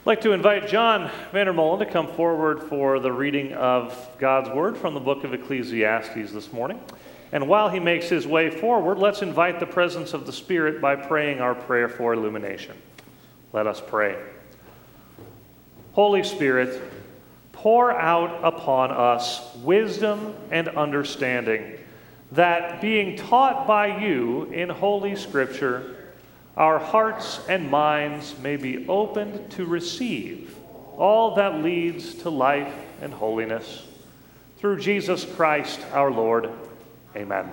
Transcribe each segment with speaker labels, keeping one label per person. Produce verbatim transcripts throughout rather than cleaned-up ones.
Speaker 1: I'd like to invite John Vandermolen to come forward for the reading of God's Word from the book of Ecclesiastes this morning. And while he makes his way forward, let's invite the presence of the Spirit by praying our prayer for illumination. Let us pray. Holy Spirit, pour out upon us wisdom and understanding, that being taught by you in Holy Scripture, our hearts and minds may be opened to receive all that leads to life and holiness. Through Jesus Christ our Lord. Amen.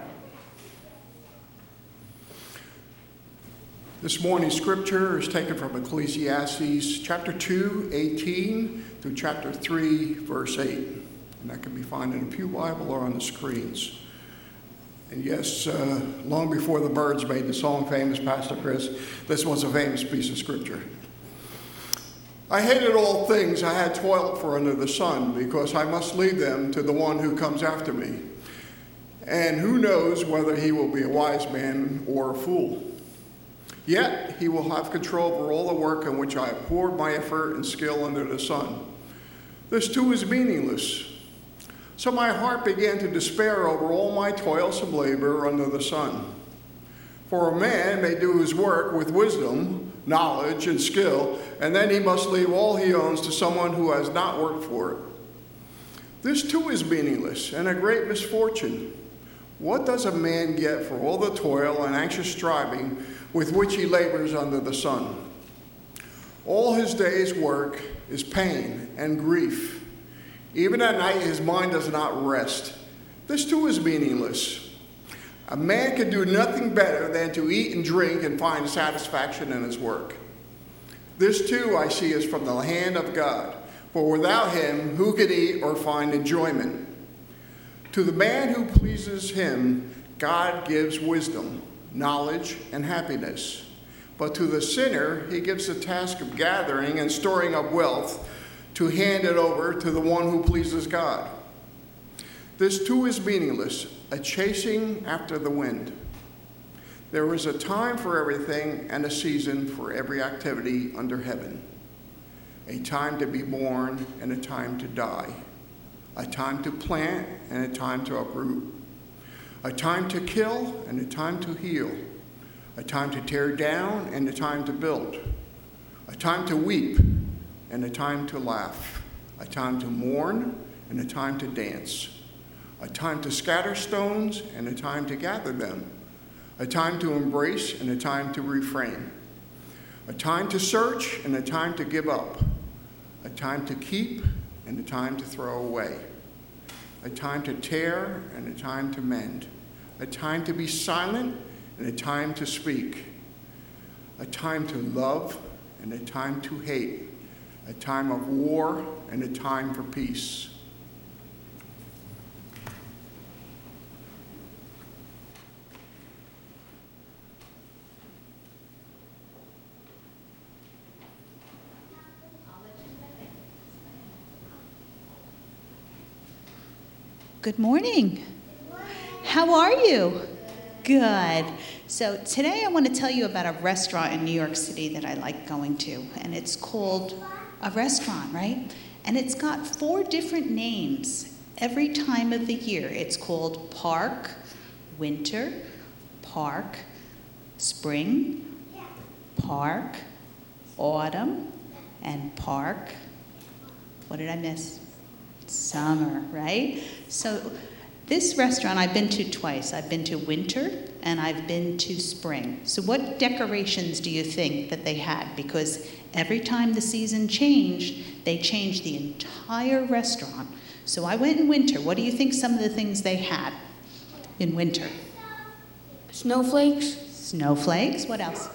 Speaker 2: This morning's scripture is taken from Ecclesiastes chapter two, eighteen through chapter three, verse eight. And that can be found in the Pew Bible or on the screens. And yes, uh, long before the Byrds made the song famous, Pastor Chris, this was a famous piece of scripture. I hated all things I had toiled for under the sun, because I must leave them to the one who comes after me. And who knows whether he will be a wise man or a fool. Yet he will have control over all the work in which I have poured my effort and skill under the sun. This too is meaningless. So my heart began to despair over all my toilsome labor under the sun. For a man may do his work with wisdom, knowledge, and skill, and then he must leave all he owns to someone who has not worked for it. This too is meaningless and a great misfortune. What does a man get for all the toil and anxious striving with which he labors under the sun? All his day's work is pain and grief. Even at night, his mind does not rest. This too is meaningless. A man can do nothing better than to eat and drink and find satisfaction in his work. This too, I see, is from the hand of God. For without him, who could eat or find enjoyment? To the man who pleases him, God gives wisdom, knowledge, and happiness. But to the sinner, he gives the task of gathering and storing up wealth, to hand it over to the one who pleases God. This too is meaningless, a chasing after the wind. There is a time for everything and a season for every activity under heaven. A time to be born and a time to die. A time to plant and a time to uproot. A time to kill and a time to heal. A time to tear down and a time to build. A time to weep and a time to laugh, a time to mourn, and a time to dance, a time to scatter stones, and a time to gather them, a time to embrace, and a time to refrain, a time to search, and a time to give up, a time to keep, and a time to throw away, a time to tear, and a time to mend, a time to be silent, and a time to speak, a time to love, and a time to hate, a time of war, and a time for peace.
Speaker 3: Good morning. How are you? Good. So today I want to tell you about a restaurant in New York City that I like going to, and it's called a restaurant, right? And it's got four different names every time of the year. It's called Park, Winter, Park, Spring, Park, Autumn, and Park. What did I miss? Summer, right? So this restaurant I've been to twice. I've been to winter and I've been to spring. So what decorations do you think that they had? Because every time the season changed, they changed the entire restaurant. So I went in winter. What do you think some of the things they had in winter?
Speaker 4: Snowflakes.
Speaker 3: Snowflakes. What else?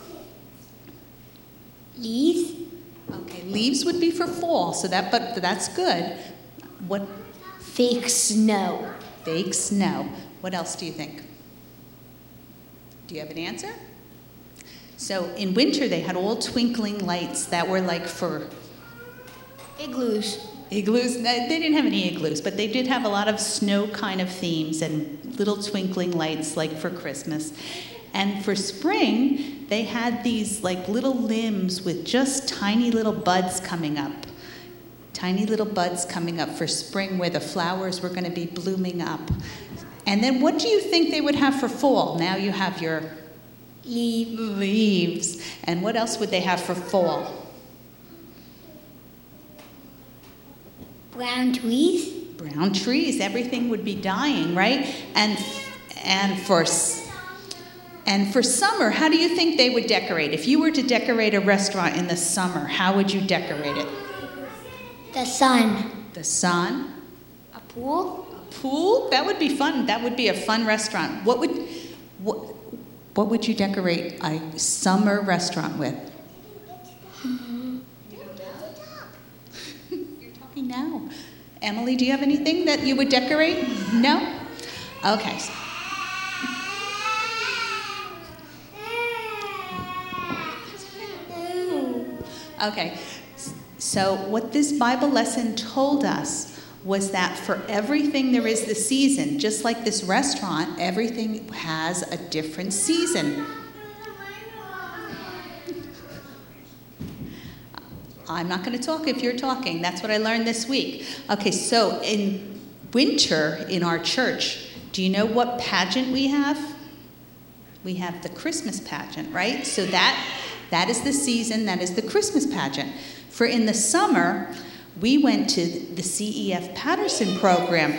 Speaker 4: Leaves.
Speaker 3: Okay, leaves would be for fall, so that but that's good. What?
Speaker 4: Fake snow.
Speaker 3: Fake snow. What else do you think? Do you have an answer? So in winter, they had all twinkling lights that were like for
Speaker 4: igloos.
Speaker 3: Igloos. They didn't have any igloos, but they did have a lot of snow kind of themes and little twinkling lights like for Christmas. And for spring, they had these like little limbs with just tiny little buds coming up. Tiny little buds coming up for spring where the flowers were going to be blooming up. And then what do you think they would have for fall? Now you have your
Speaker 4: Leaf.
Speaker 3: leaves. And what else would they have for fall?
Speaker 4: Brown trees.
Speaker 3: Brown trees. Everything would be dying, right? And and for and for summer, how do you think they would decorate? If you were to decorate a restaurant in the summer, how would you decorate it?
Speaker 4: The sun.
Speaker 3: The sun.
Speaker 4: A pool.
Speaker 3: Pool? That would be fun. That would be a fun restaurant. What would what, what would you decorate a summer restaurant with? You're talking now. Emily, do you have anything that you would decorate? No? Okay. Okay. So what this Bible lesson told us was that for everything there is the season. Just like this restaurant, everything has a different season. I'm not going to talk if you're talking. That's what I learned this week. Okay, so in winter in our church, do you know what pageant we have? We have the Christmas pageant, right? So that that is the season, that is the Christmas pageant. For in the summer, we went to the C E F Patterson program.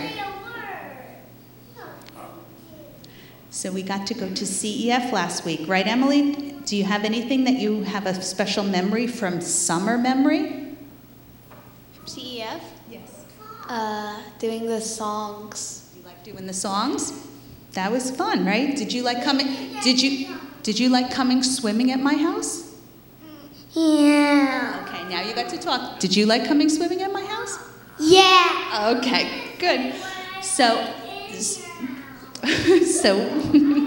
Speaker 3: So we got to go to C E F last week, right, Emily? Do you have anything that you have a special memory from summer memory?
Speaker 4: C E F.
Speaker 3: Yes.
Speaker 4: Uh, doing the songs.
Speaker 3: You like doing the songs? That was fun, right? Did you like coming? Did you did you like coming swimming at my house?
Speaker 4: Yeah.
Speaker 3: Okay, now you got to talk. Did you like coming swimming at my house?
Speaker 4: Yeah.
Speaker 3: Okay, good. So, so,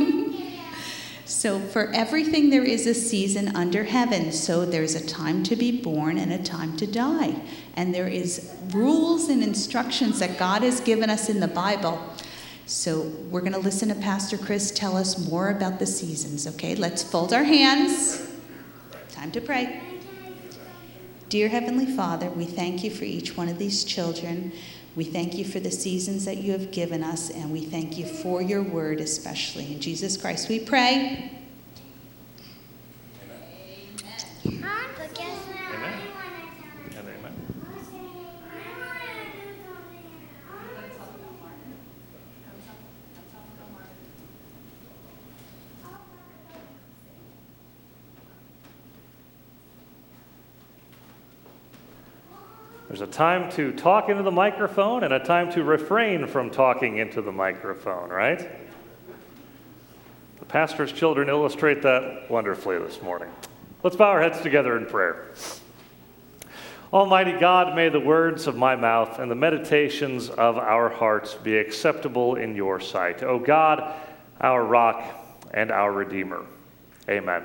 Speaker 3: so for everything there is a season under heaven. So there's a time to be born and a time to die. And there is rules and instructions that God has given us in the Bible. So we're going to listen to Pastor Chris tell us more about the seasons, okay? Let's fold our hands. Time to pray. Dear Heavenly Father, we thank you for each one of these children. We thank you for the seasons that you have given us, and we thank you for your word especially. In Jesus Christ we pray.
Speaker 1: Amen. Amen. And amen. There's a time to talk into the microphone and a time to refrain from talking into the microphone, right? The pastor's children illustrate that wonderfully this morning. Let's bow our heads together in prayer. Almighty God, may the words of my mouth and the meditations of our hearts be acceptable in your sight. O God, our rock and our Redeemer. Amen.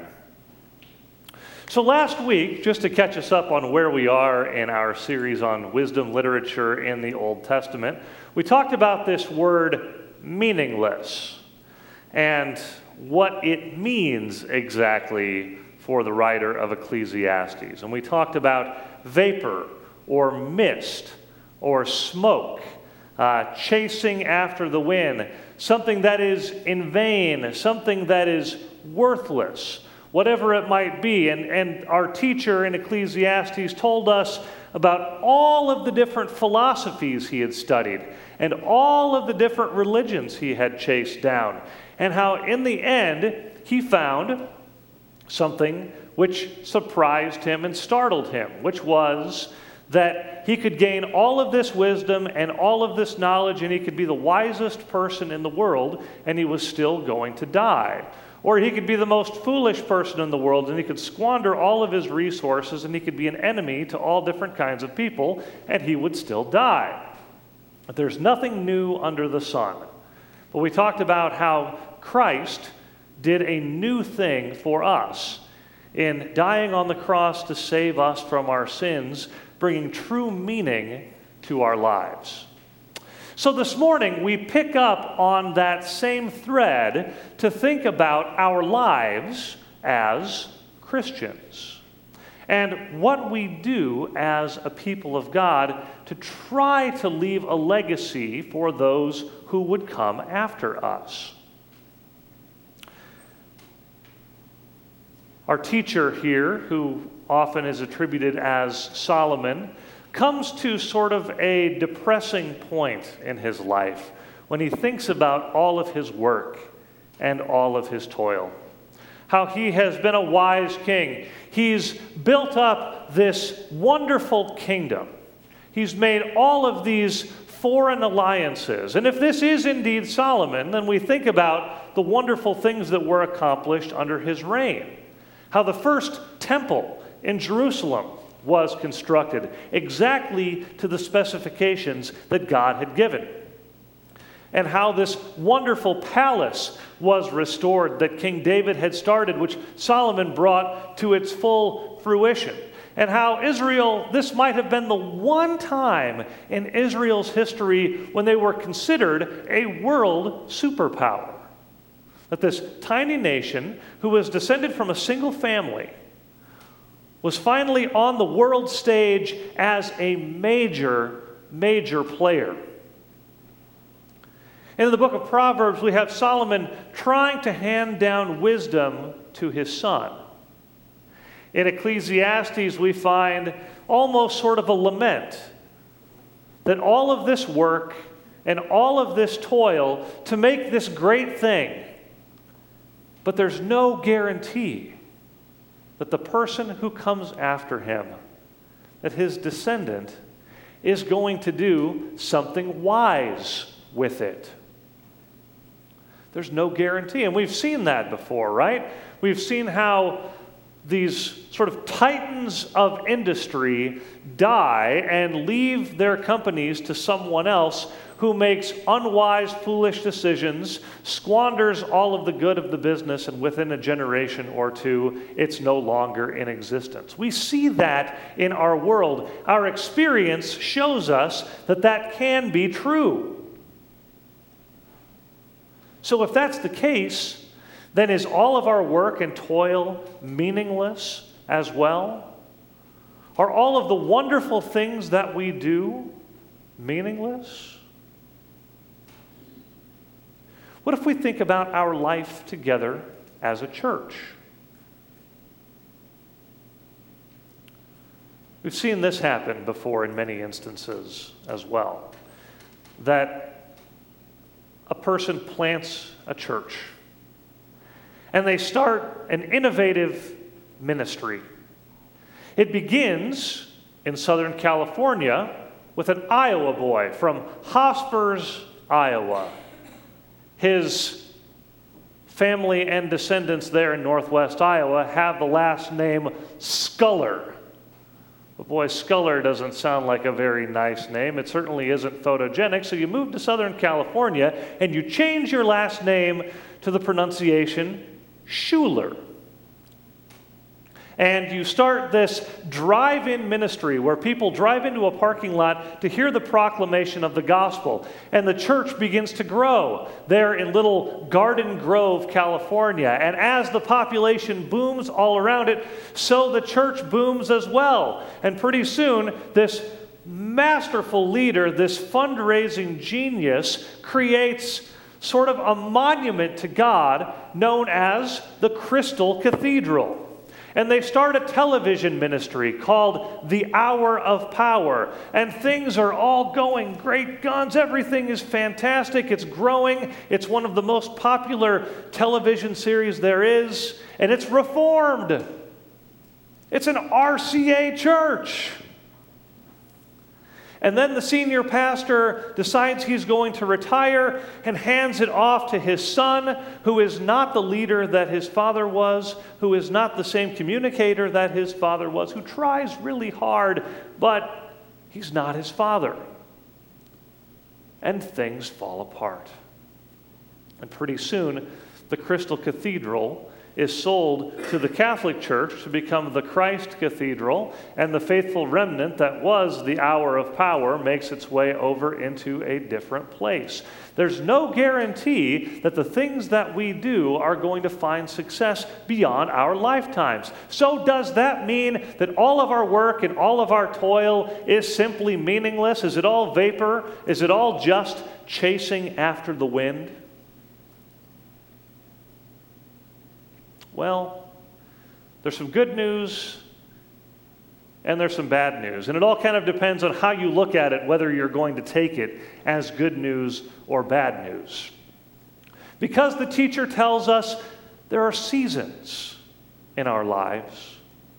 Speaker 1: So last week, just to catch us up on where we are in our series on wisdom literature in the Old Testament, we talked about this word meaningless and what it means exactly for the writer of Ecclesiastes. And we talked about vapor or mist or smoke, uh, chasing after the wind, something that is in vain, something that is worthless, whatever it might be. And, and our teacher in Ecclesiastes told us about all of the different philosophies he had studied and all of the different religions he had chased down, and how in the end he found something which surprised him and startled him, which was that he could gain all of this wisdom and all of this knowledge, and he could be the wisest person in the world, and he was still going to die. Or he could be the most foolish person in the world, and he could squander all of his resources, and he could be an enemy to all different kinds of people, and he would still die. But there's nothing new under the sun. But we talked about how Christ did a new thing for us in dying on the cross to save us from our sins, bringing true meaning to our lives. So this morning, we pick up on that same thread to think about our lives as Christians and what we do as a people of God to try to leave a legacy for those who would come after us. Our teacher here, who often is attributed as Solomon, comes to sort of a depressing point in his life when he thinks about all of his work and all of his toil. How he has been a wise king. He's built up this wonderful kingdom. He's made all of these foreign alliances. And if this is indeed Solomon, then we think about the wonderful things that were accomplished under his reign. How the first temple in Jerusalem was constructed exactly to the specifications that God had given. And how this wonderful palace was restored that King David had started, which Solomon brought to its full fruition. And how Israel, this might have been the one time in Israel's history when they were considered a world superpower. That this tiny nation, who was descended from a single family, was finally on the world stage as a major, major player. In the book of Proverbs, we have Solomon trying to hand down wisdom to his son. In Ecclesiastes, we find almost sort of a lament that all of this work and all of this toil to make this great thing, but there's no guarantee that the person who comes after him, that his descendant, is going to do something wise with it. There's no guarantee. And we've seen that before, right? We've seen how these sort of titans of industry die and leave their companies to someone else who makes unwise, foolish decisions, squanders all of the good of the business, and within a generation or two, it's no longer in existence. We see that in our world. Our experience shows us that that can be true. So if that's the case, then is all of our work and toil meaningless as well? Are all of the wonderful things that we do meaningless? What if we think about our life together as a church? We've seen this happen before in many instances as well. That a person plants a church and they start an innovative ministry. It begins in Southern California with an Iowa boy from Hospers, Iowa. His family and descendants there in northwest Iowa have the last name Sculler. But boy, Sculler doesn't sound like a very nice name. It certainly isn't photogenic. So you move to Southern California and you change your last name to the pronunciation Schuler. And you start this drive-in ministry where people drive into a parking lot to hear the proclamation of the gospel. And the church begins to grow there in little Garden Grove, California. And as the population booms all around it, so the church booms as well. And pretty soon, this masterful leader, this fundraising genius, creates sort of a monument to God known as the Crystal Cathedral. And they start a television ministry called The Hour of Power. And things are all going great guns. Everything is fantastic. It's growing. It's one of the most popular television series there is. And it's reformed. It's an R C A church. And then the senior pastor decides he's going to retire and hands it off to his son, who is not the leader that his father was, who is not the same communicator that his father was, who tries really hard, but he's not his father. And things fall apart. And pretty soon, the Crystal Cathedral is sold to the Catholic Church to become the Christ Cathedral, and the faithful remnant that was the hour of power makes its way over into a different place. There's no guarantee that the things that we do are going to find success beyond our lifetimes. So does that mean that all of our work and all of our toil is simply meaningless? Is it all vapor? Is it all just chasing after the wind? Well, there's some good news and there's some bad news. And it all kind of depends on how you look at it, whether you're going to take it as good news or bad news. Because the teacher tells us there are seasons in our lives.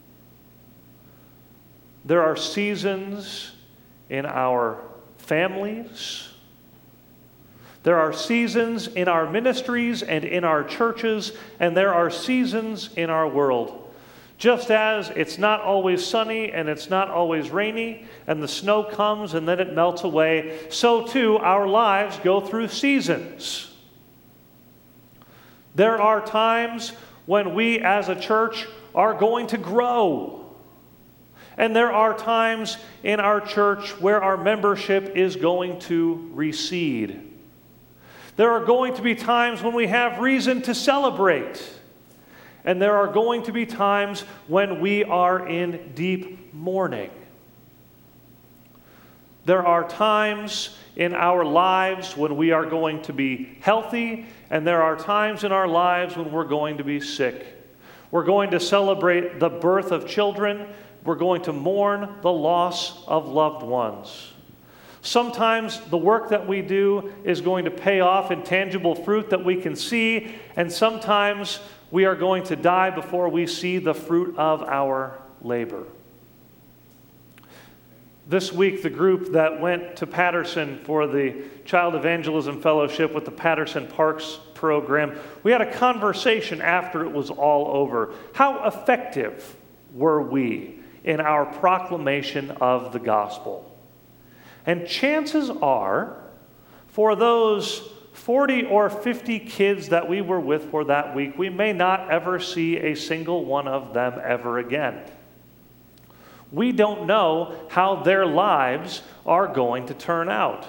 Speaker 1: There are seasons in our families. There are seasons in our ministries and in our churches, and there are seasons in our world. Just as it's not always sunny and it's not always rainy, and the snow comes and then it melts away, so too our lives go through seasons. There are times when we as a church are going to grow. And there are times in our church where our membership is going to recede. There are going to be times when we have reason to celebrate. And there are going to be times when we are in deep mourning. There are times in our lives when we are going to be healthy, and there are times in our lives when we're going to be sick. We're going to celebrate the birth of children. We're going to mourn the loss of loved ones. Sometimes the work that we do is going to pay off in tangible fruit that we can see, and sometimes we are going to die before we see the fruit of our labor. This week, the group that went to Patterson for the Child Evangelism Fellowship with the Patterson Parks program, we had a conversation after it was all over. How effective were we in our proclamation of the gospel? And chances are, for those forty or fifty kids that we were with for that week, we may not ever see a single one of them ever again. We don't know how their lives are going to turn out.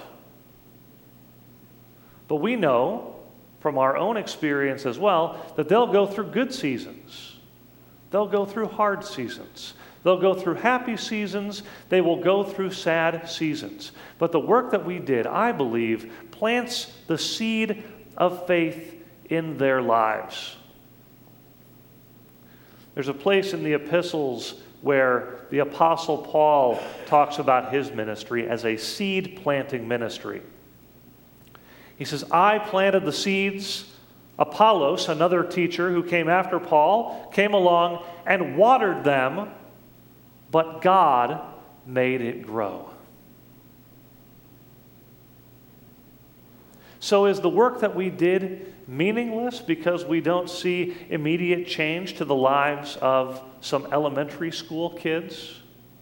Speaker 1: But we know from our own experience as well that they'll go through good seasons. They'll go through hard seasons. They'll go through happy seasons. They will go through sad seasons. But the work that we did, I believe, plants the seed of faith in their lives. There's a place in the epistles where the Apostle Paul talks about his ministry as a seed planting ministry. He says, I planted the seeds. Apollos, another teacher who came after Paul, came along and watered them, but God made it grow. So is the work that we did meaningless because we don't see immediate change to the lives of some elementary school kids?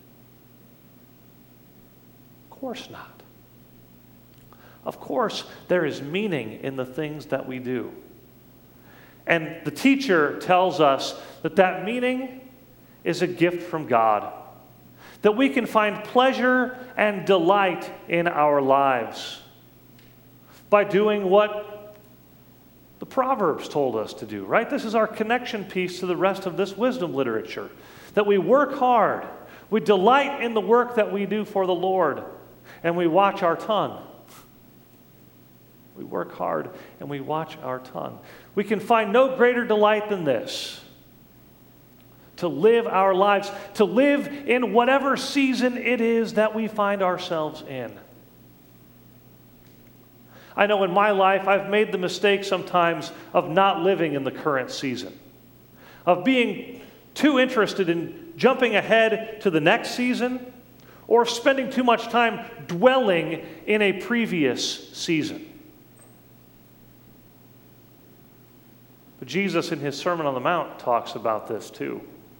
Speaker 1: Of course not. Of course, there is meaning in the things that we do. And the teacher tells us that that meaning is a gift from God. That we can find pleasure and delight in our lives by doing what the Proverbs told us to do, right? This is our connection piece to the rest of this wisdom literature. That we work hard, we delight in the work that we do for the Lord, and we watch our tongue. We work hard and we watch our tongue. We can find no greater delight than this. To live our lives, to live in whatever season it is that we find ourselves in. I know in my life I've made the mistake sometimes of not living in the current season, of being too interested in jumping ahead to the next season, or spending too much time dwelling in a previous season. But Jesus in his Sermon on the Mount talks about this too.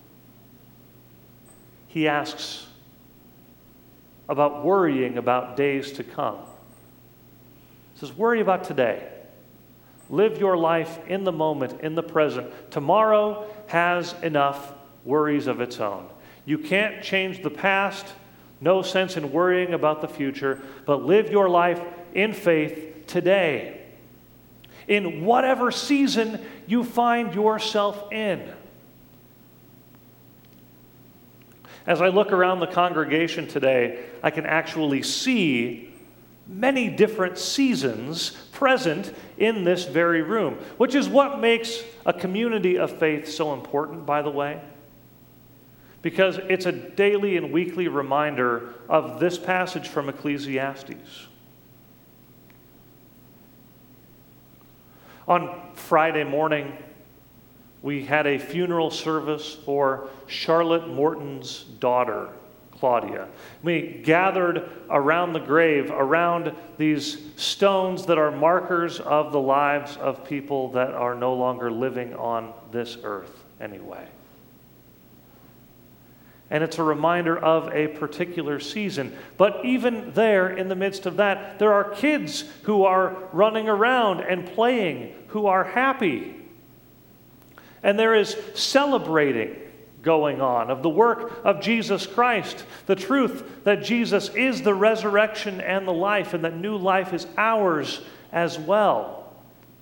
Speaker 1: He asks about worrying about days to come. He says, worry about today. Live your life in the moment, in the present. Tomorrow has enough worries of its own. You can't change the past. No sense in worrying about the future, but live your life in faith today, in whatever season you find yourself in. As I look around the congregation today, I can actually see many different seasons present in this very room, which is what makes a community of faith so important, by the way, because it's a daily and weekly reminder of this passage from Ecclesiastes. On Friday morning, we had a funeral service for Charlotte Morton's daughter, Claudia. We gathered around the grave, around these stones that are markers of the lives of people that are no longer living on this earth anyway. And it's a reminder of a particular season. But even there, in the midst of that, there are kids who are running around and playing, who are happy. And there is celebrating going on of the work of Jesus Christ, the truth that Jesus is the resurrection and the life, and that new life is ours as well.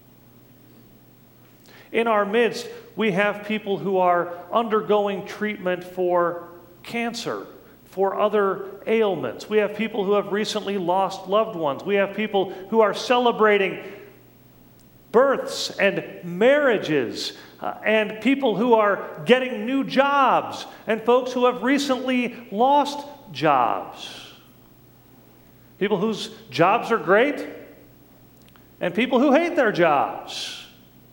Speaker 1: In our midst, we have people who are undergoing treatment for cancer, for other ailments. We have people who have recently lost loved ones. We have people who are celebrating births and marriages, uh, and people who are getting new jobs, and folks who have recently lost jobs. People whose jobs are great, and people who hate their jobs.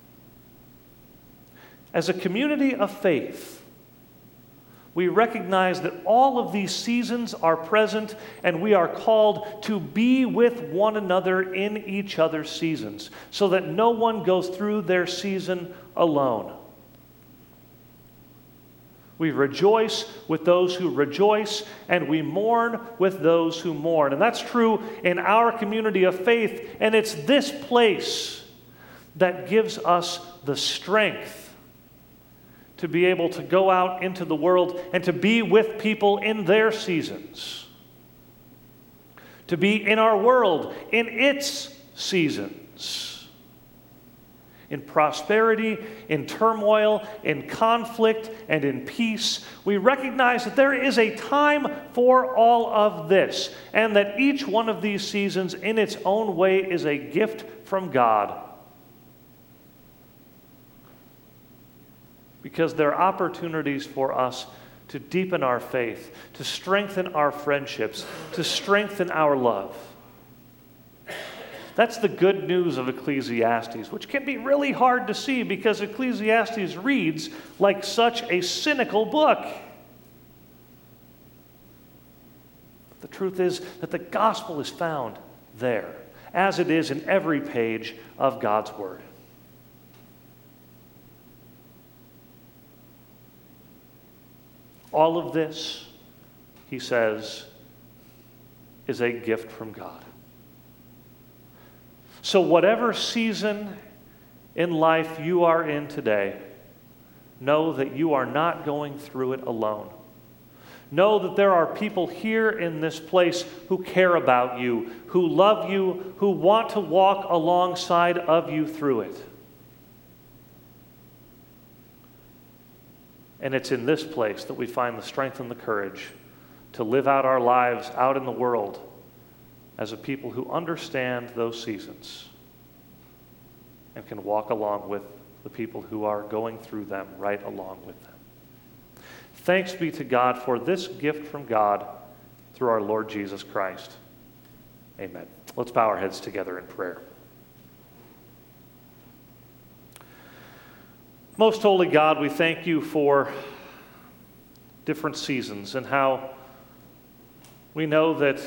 Speaker 1: As a community of faith, we recognize that all of these seasons are present, and we are called to be with one another in each other's seasons, so that no one goes through their season alone. We rejoice with those who rejoice, and we mourn with those who mourn. And that's true in our community of faith, and it's this place that gives us the strength to be able to go out into the world and to be with people in their seasons. To be in our world in its seasons. In prosperity, in turmoil, in conflict, and in peace. We recognize that there is a time for all of this, and that each one of these seasons in its own way is a gift from God. Because they're opportunities for us to deepen our faith, to strengthen our friendships, to strengthen our love. That's the good news of Ecclesiastes, which can be really hard to see because Ecclesiastes reads like such a cynical book. The truth is that the gospel is found there, as it is in every page of God's Word. All of this, he says, is a gift from God. So whatever season in life you are in today, know that you are not going through it alone. Know that there are people here in this place who care about you, who love you, who want to walk alongside of you through it. And it's in this place that we find the strength and the courage to live out our lives out in the world as a people who understand those seasons and can walk along with the people who are going through them right along with them. Thanks be to God for this gift from God through our Lord Jesus Christ. Amen. Let's bow our heads together in prayer. Most holy God, we thank you for different seasons and how we know that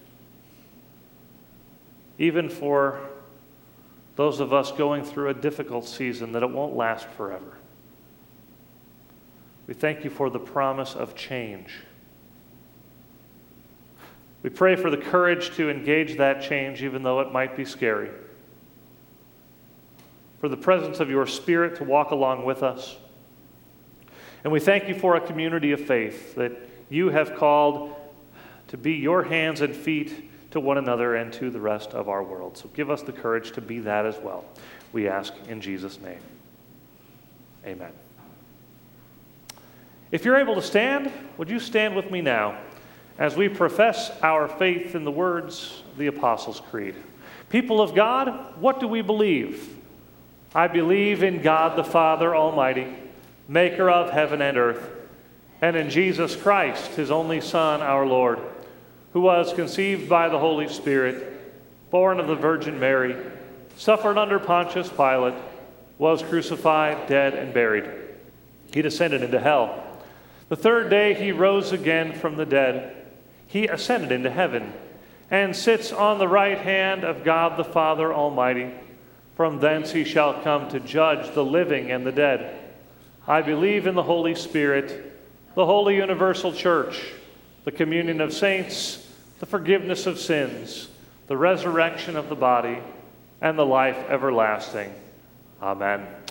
Speaker 1: even for those of us going through a difficult season, that it won't last forever. We thank you for the promise of change. We pray for the courage to engage that change, even though it might be scary. for the presence of your Spirit to walk along with us. And we thank you for a community of faith that you have called to be your hands and feet to one another and to the rest of our world. So give us the courage to be that as well. We ask in Jesus' name. Amen. If you're able to stand, would you stand with me now as we profess our faith in the words of the Apostles' Creed? People of God, what do we believe? I believe in God the Father Almighty, maker of heaven and earth, and in Jesus Christ, his only Son, our Lord, who was conceived by the Holy Spirit, born of the Virgin Mary, suffered under Pontius Pilate, was crucified, dead, and buried. He descended into hell. The third day he rose again from the dead. He ascended into heaven and sits on the right hand of God the Father Almighty. From thence he shall come to judge the living and the dead. I believe in the Holy Spirit, the holy universal church, the communion of saints, the forgiveness of sins, the resurrection of the body, and the life everlasting. Amen.